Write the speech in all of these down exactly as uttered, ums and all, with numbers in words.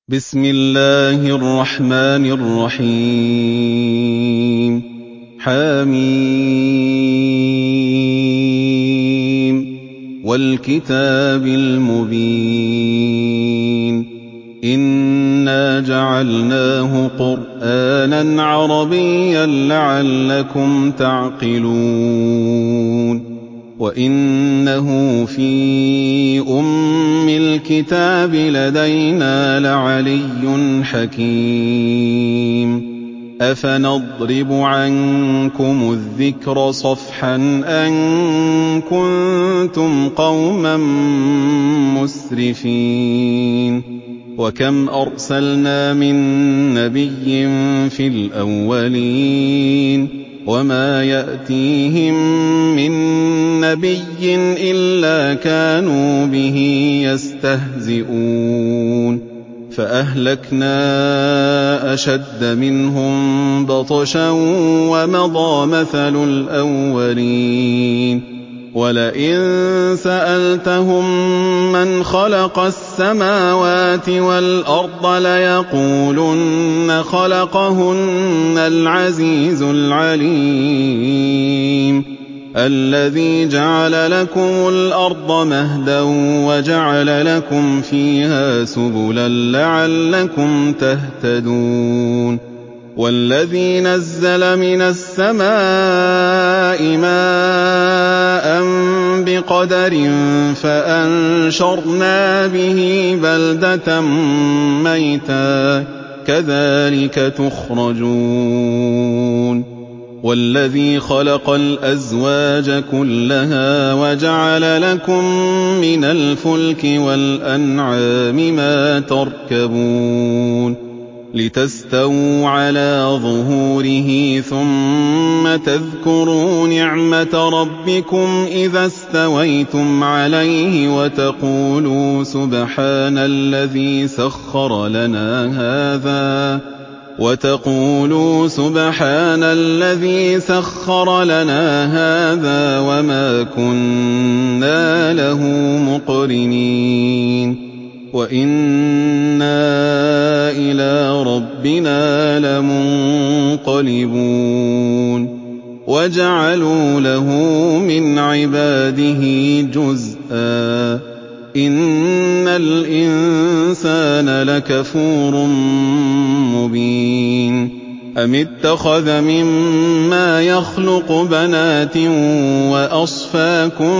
بسم الله الرحمن الرحيم حميم والكتاب المبين إنا جعلناه قرآنا عربيا لعلكم تعقلون وإنه في أم الكتاب لدينا لعلي حكيم أفنضرب عنكم الذكر صفحا أن كنتم قوما مسرفين وكم أرسلنا من نبي في الأولين وما يأتيهم من نبي إلا كانوا به يستهزئون فأهلكنا أشد منهم بطشا ومضى مثل الأولين ولئن سألتهم من خلق السماوات والأرض ليقولن خلقهن العزيز العليم الذي جعل لكم الأرض مهدا وجعل لكم فيها سبلا لعلكم تهتدون والذي نزل من السماء ماء بقدر فأنشرنا به بلدة ميتا كذلك تخرجون والذي خلق الأزواج كلها وجعل لكم من الفلك والأنعام ما تركبون لتستووا على ظهوره ثم تذكروا نعمة ربكم إذا استويتم عليه وتقولوا سبحان الذي سخر لنا هذا وتقولوا سبحان الذي سخر لنا هذا وما كنا له مقرنين وإنا إلى ربنا لمنقلبون وجعلوا له من عباده جزءا إن الإنسان لكفور مبين أم اتخذ مما يخلق بنات وأصفاكم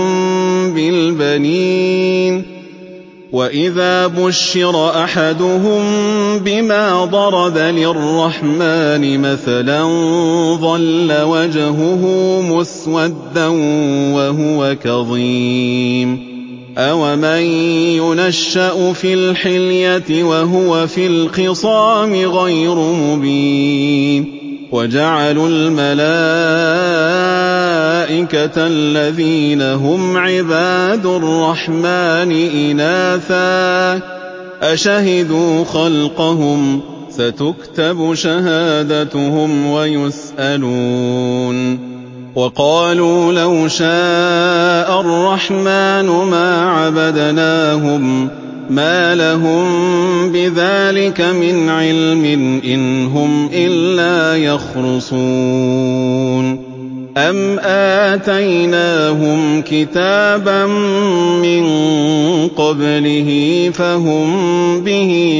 بالبنين وإذا بشر أحدهم بما ضرب للرحمن مثلا ظل وجهه مسودا وهو كظيم أومن ينشأ في الحلية وهو في الخصام غير مبين وجعلوا الملائكة الذين هم عباد الرحمن إناثا أشهدوا خلقهم ستكتب شهادتهم ويسألون وقالوا لو شاء الرحمن ما عبدناهم ما لهم بذلك من علم إن هم إلا يخرصون أم آتيناهم كتابا من قبله فهم به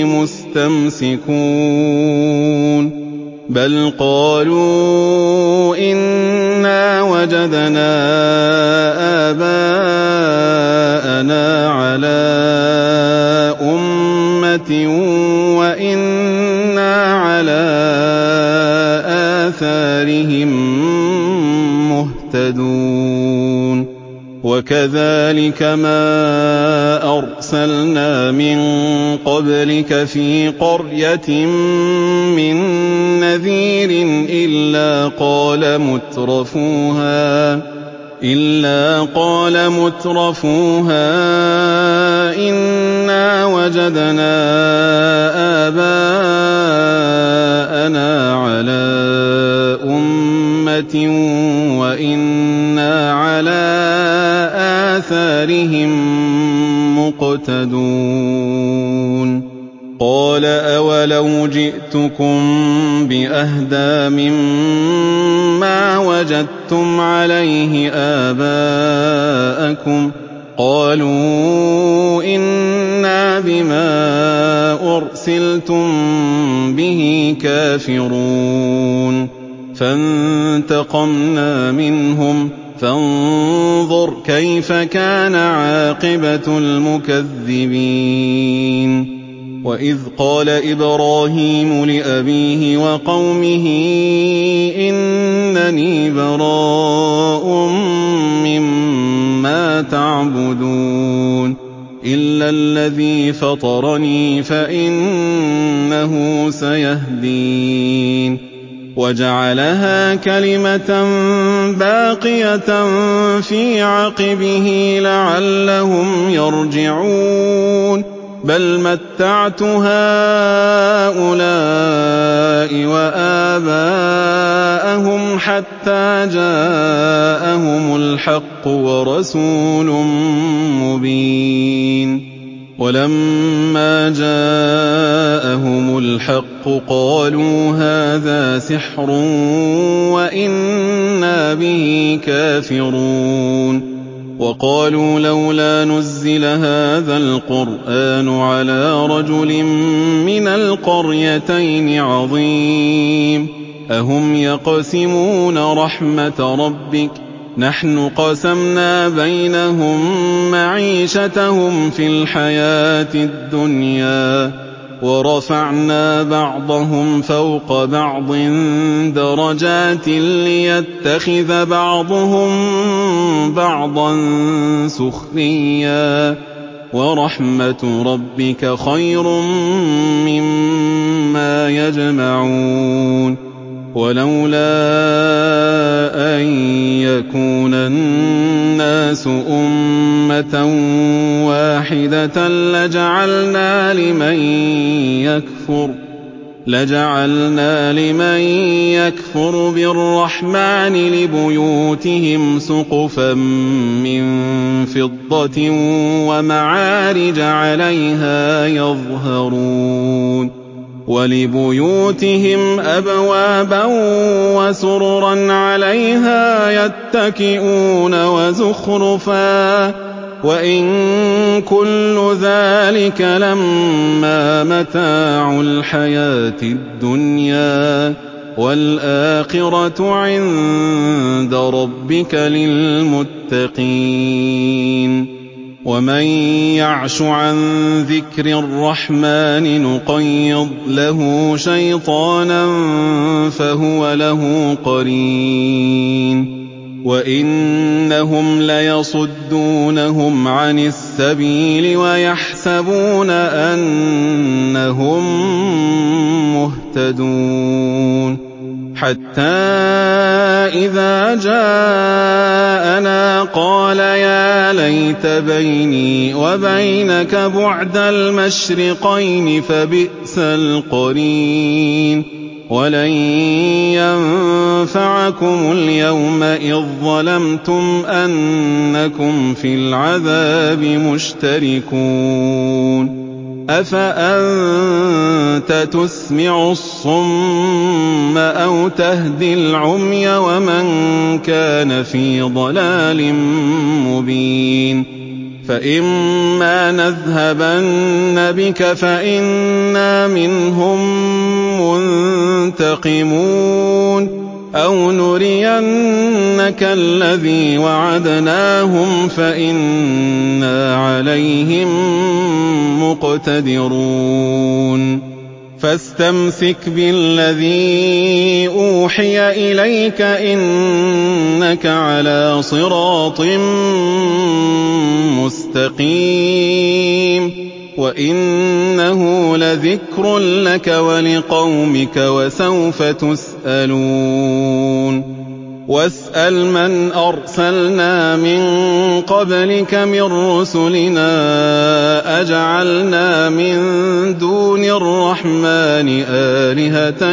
مستمسكون بل قالوا إنا وجدنا آباءنا على أمة وإنا على آثارهم مهتدون وكذلك ما أرسلنا من قبلك في قرية من نذير إلا قال مترفوها إلا قال مترفوها إنا وجدنا آباءنا على أمة وإنا على آثارهم مقتدون قال أولو جئتكم بأهدى مما وجدتم عليه آباءكم قالوا إنا بما أرسلتم به كافرون فانتقمنا منهم فانظر كيف كان عاقبة المكذبين وإذ قال إبراهيم لأبيه وقومه إنني براء مما تعبدون إلا الذي فطرني فإنه سيهدين وجعلها كلمة باقية في عقبه لعلهم يرجعون بل متعت هؤلاء وآباءهم حتى جاءهم الحق ورسول مبين ولما جاءهم الحق قالوا هذا سحر وإنا به كافرون وقالوا لولا نزل هذا القرآن على رجل من القريتين عظيم أهم يقسمون رحمة ربك نحن قسمنا بينهم معيشتهم في الحياة الدنيا ورفعنا بعضهم فوق بعض درجات ليتخذ بعضهم بعضا سخريا ورحمة ربك خير مما يجمعون ولولا أن يكون الناس أمة واحدة لجعلنا لمن يكفر لجعلنا لمن يكفر بالرحمن لبيوتهم سقفا من فضة ومعارج عليها يظهرون ولبيوتهم أبوابا وسررا عليها يتكئون وزخرفا وإن كل ذلك لما متاع الحياة الدنيا والآخرة عند ربك للمتقين ومن يعش عن ذكر الرحمن نقيض له شيطانا فهو له قرين وإنهم ليصدونهم عن السبيل ويحسبون أنهم مهتدون حتى إذا جاءنا قال يا ليت بيني وبينك بعد المشرقين فبئس القرين ولن ينفعكم اليوم إذ ظلمتم أنكم في العذاب مشتركون أفأنت تسمع الصم أو تهدي العمي ومن كان في ضلال مبين فإما نذهبن بك فإنا منهم منتقمون أو نرينك الذي وعدناهم فإنا عليهم مقتدرون فاستمسك بالذي أوحي إليك إنك على صراط مستقيم وإنه لذكر لك ولقومك وسوف تسألون واسأل من أرسلنا من قبلك من رسلنا أجعلنا من دون الرحمن آلهة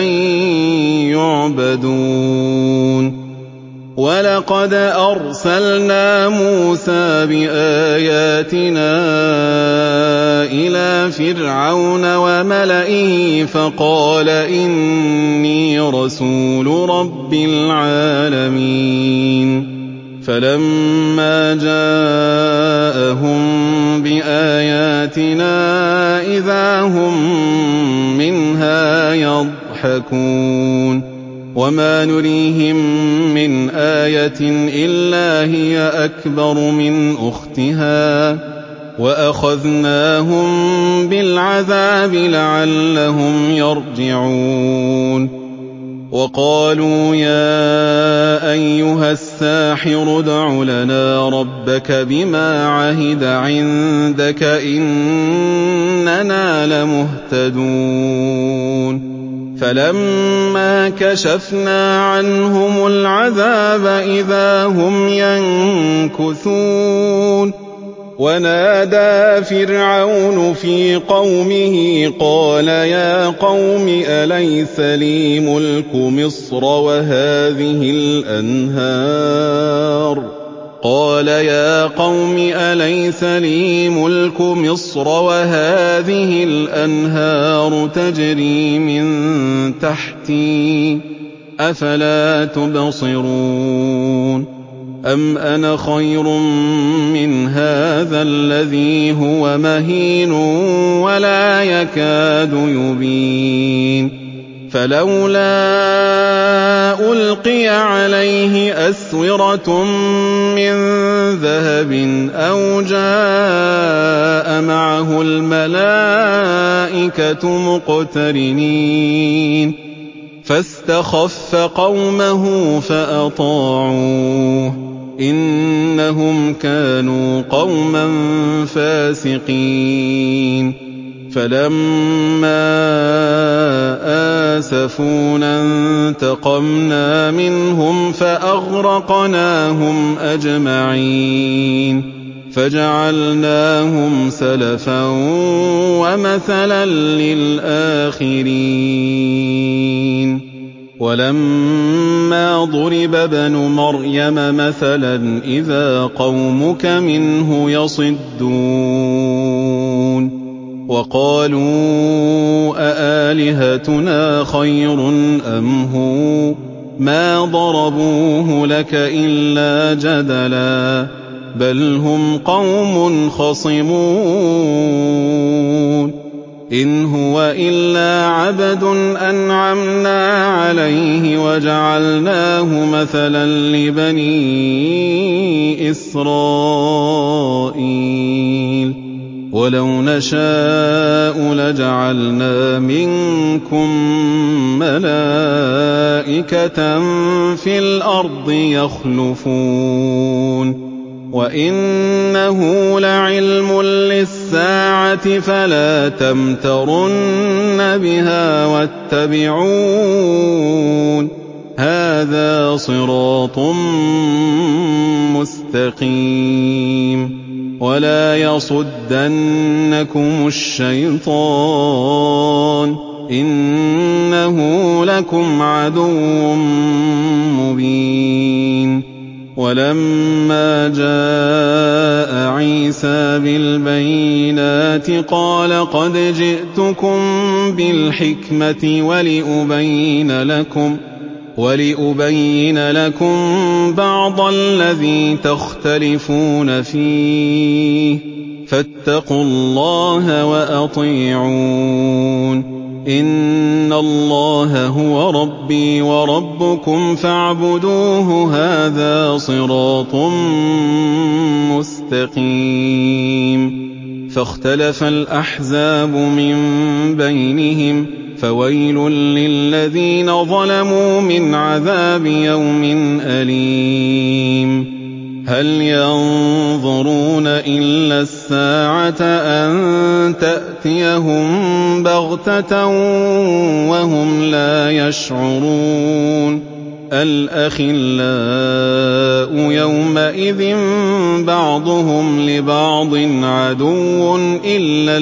يعبدون ولقد أرسلنا موسى بآياتنا إلى إلى فرعون وملئه فقال إني رسول رب العالمين فلما جاءهم بآياتنا إذا هم منها يضحكون وما نريهم من آية إلا هي أكبر من أختها وأخذناهم بالعذاب لعلهم يرجعون وقالوا يا أيها الساحر ادع لنا ربك بما عهد عندك إننا لمهتدون فلما كشفنا عنهم العذاب إذا هم ينكثون ونادى فرعون في قومه قال يا قوم أليس لي ملك مصر وهذه الأنهار قال يا قوم أليس لي ملك مصر وهذه الأنهار تجري من تحتي أفلا تبصرون أم أنا خير من هذا الذي هو مهين ولا يكاد يبين فلولا ألقي عليه أسورة من ذهب أو جاء معه الملائكة مقترنين فاستخف قومه فأطاعوه إنهم كانوا قوما فاسقين فلما آسفونا انتقمنا منهم فأغرقناهم أجمعين فجعلناهم سلفا ومثلا للآخرين ولما ضرب ابن مريم مثلا إذا قومك منه يصدون وقالوا أآلهتنا خير أم هو ما ضربوه لك إلا جدلا بل هم قوم خصمون إن هو إلا عبد أنعمنا عليه وجعلناه مثلا لبني إسرائيل ولو نشاء لجعلنا منكم ملائكة في الأرض يخلفون وإنه لعلم للساعة فلا تمترن بها واتبعون هذا صراط مستقيم ولا يصدنكم الشيطان إنه لكم عدو مبين ولما جاء عيسى بالبينات قال قد جئتكم بالحكمة ولأبين لكم ولأبين لكم بعض الذي تختلفون فيه فاتقوا الله وأطيعون إن الله هو ربي وربكم فاعبدوه هذا صراط مستقيم فاختلف الأحزاب من بينهم فويل للذين ظلموا من عذاب يوم أليم هل ينظرون إلا الساعة أن تأتيهم بغتة وهم لا يشعرون الأخلاء يومئذ بعضهم لبعض عدو إلا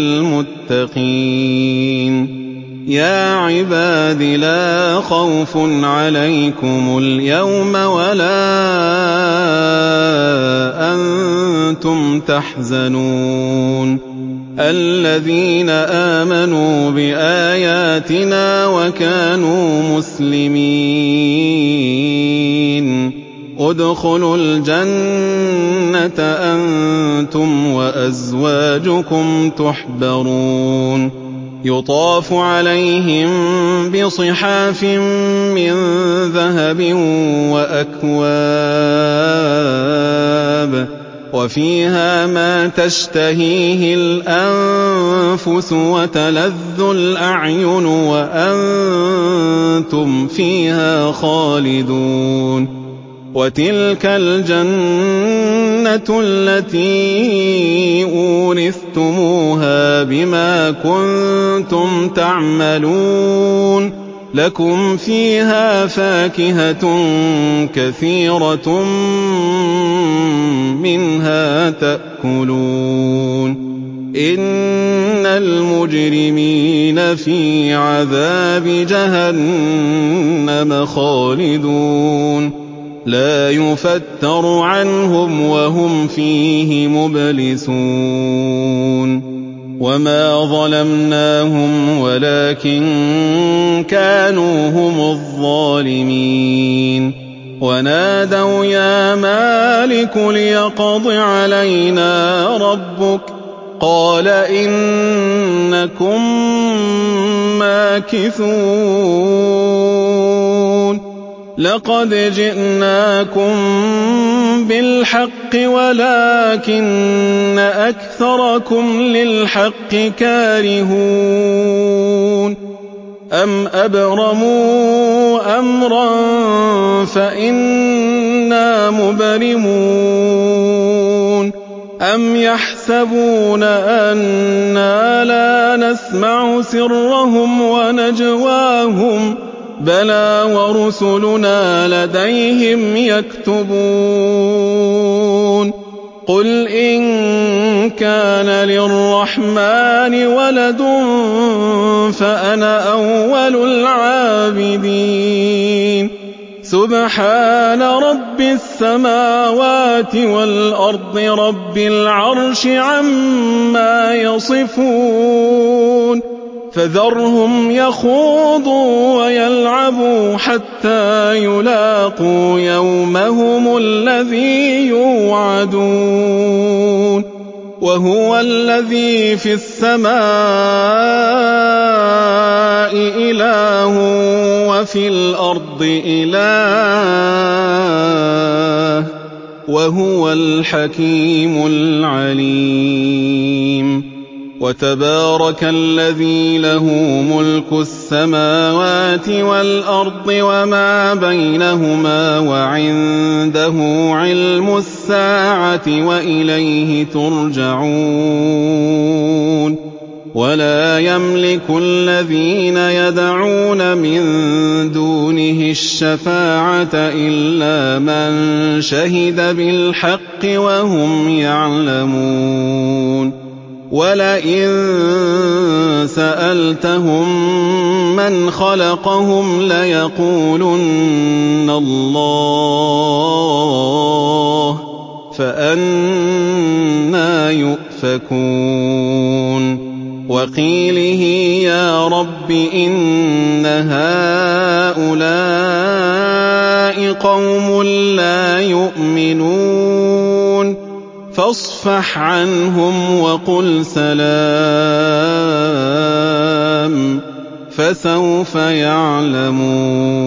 المتقين يا عباد لا خوف عليكم اليوم ولا أنتم تحزنون الذين آمنوا بآياتنا وكانوا مسلمين ادخلوا الجنة أنتم وأزواجكم تحبرون يطاف عليهم بصحاف من ذهب وأكواب وفيها ما تشتهيه الأنفس وتلذ الأعين وأنتم فيها خالدون وتلك الجنة التي أورثتموها بما كنتم تعملون لكم فيها فاكهة كثيرة منها تأكلون إن المجرمين في عذاب جهنم خالدون لا يفتر عنهم وهم فيه مبلسون وما ظلمناهم ولكن كانوا هم الظالمين ونادوا يا مالك ليقض علينا ربك قال إنكم ماكثون لقد جئناكم بالحق ولكن أكثركم للحق كارهون أم أبرموا أمرا فإنا مبرمون أم يحسبون أنا لا نسمع سرهم ونجواهم بلى ورسلنا لديهم يكتبون قل إن كان للرحمن ولد فأنا أول العابدين سبحان رب السماوات والأرض رب العرش عما يصفون فذرهم يخوضوا ويلعبوا حتى يلاقوا يومهم الذي يوعدون وهو الذي في السماء إله وفي الأرض إله وهو الحكيم العليم وتبارك الذي له ملك السماوات والأرض وما بينهما وعنده علم الساعة وإليه ترجعون ولا يملك الذين يدعون من دونه الشفاعة إلا من شهد بالحق وهم يعلمون ولئن سألتهم من خلقهم ليقولن الله فأنى يؤفكون وقيله يا رب إن هؤلاء قوم لا يؤمنون فاصفح عنهم وقل سلام فسوف يعلمون